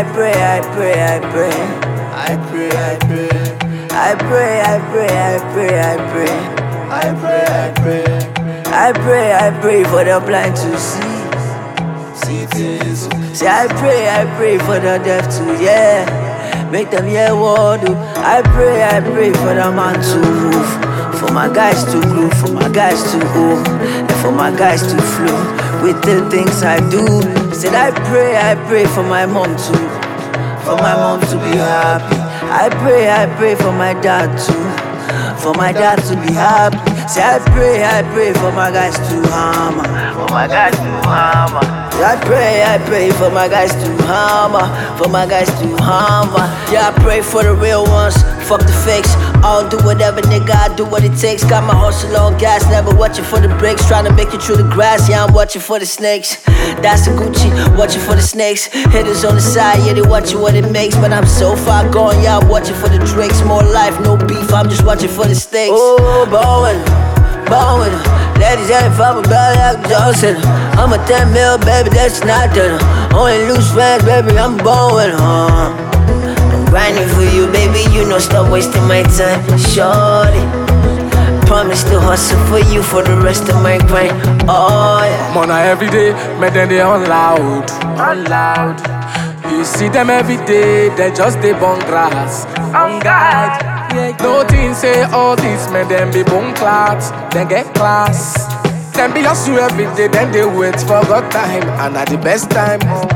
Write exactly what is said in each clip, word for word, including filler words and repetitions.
I pray, I pray, I pray. I pray, I pray. I pray, I pray, I pray, I pray. I pray, I pray. I pray, I pray for the blind to see. See things. Say I pray, I pray for the deaf to hear. Make them hear what do. I pray, I pray for the man to move. For my guys to grow, for my guys to go, and for my guys to flow with the things I do. Said I pray, I pray for my mom to, for my mom to be happy. I pray, I pray for my dad too, for my dad to be happy. Say I pray, I pray for my guys to hammer, for my guys to hammer. I pray, I pray for my guys to hammer, for my guys to hammer. Yeah, I pray for the real ones, fuck the fakes. I'll do whatever, nigga, I do what it takes. Got my hustle on gas, never watching for the breaks. Trying to make it through the grass, yeah, I'm watching for the snakes. That's the Gucci, watching for the snakes. Hitters on the side, yeah, they watching what it makes. But I'm so far gone, yeah, I'm watching for the drakes. More life, no beef, I'm just watching for the stakes. Oh, Bowen, Bowen. Ladies, if I'm a bad like Johnson, I'm a ten mil, baby, that's nothing. Only loose friends, baby, I'm Bowen, huh? I'm grinding for you, baby, you know, stop wasting my time, shorty. Promise to hustle for you for the rest of my grind, oh yeah. Mona every day, but then they on loud, on loud. You see them every day, they just they burn grass, on guide. No thing say all these men, them be bone clads, then get class. Them be hustle every day, then they wait for God time, and at the best time.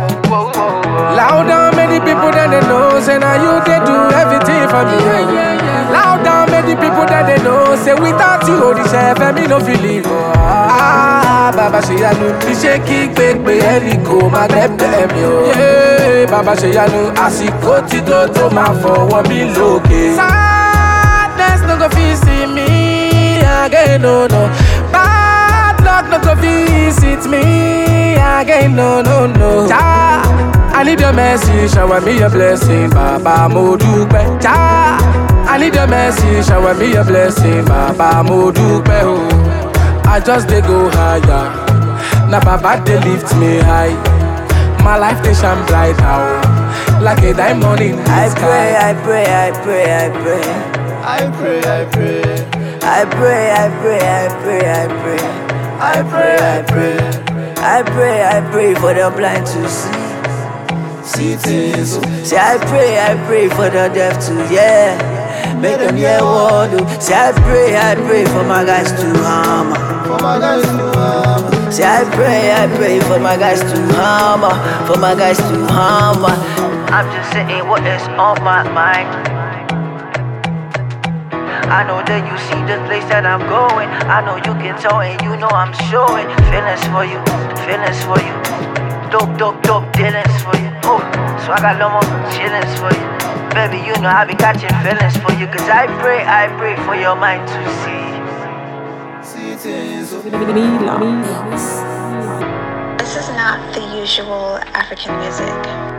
Loud down many people, then they know, say now you they do everything for me. Loud down many people, then they know, say without you, the chef, and me no feel leave. Ah, Baba Sheyanu, the shaky big me, any go, my dem dem yo. Yeah, Baba Sheyanu, asiko tito to ma for one me loke. Sadness no go visit me again, no no. Bad luck no go visit me again, no no no. Ja, I need your mercy, shower me your blessing, Baba Modupe. Ja, I need your mercy, shower me your blessing, Baba Modupe. Oh, I just they go higher, now Baba they lift me high. My life they shine bright now, like a diamond in the I sky. pray, I pray, I pray, I pray. I pray, I pray. I pray, I pray, I pray, I pray. I pray, I pray. I pray, I pray for the blind to see. See things. Say I pray, I pray for the deaf to hear. Make them hear what do. Say I pray, I pray for my guys to hammer. For my guys to hammer. Say I pray, I pray for my guys to hammer, for my guys to hammer. I'm just saying what is on my mind. I know that you see the place that I'm going. I know you can tell and you know I'm showing feelings for you, feelings for you. Dope, dope, dope dealings for you. Oh, so I got no more chillings for you. Baby, you know I be catching feelings for you. Cause I pray, I pray for your mind to see. See things. This is not the usual African music.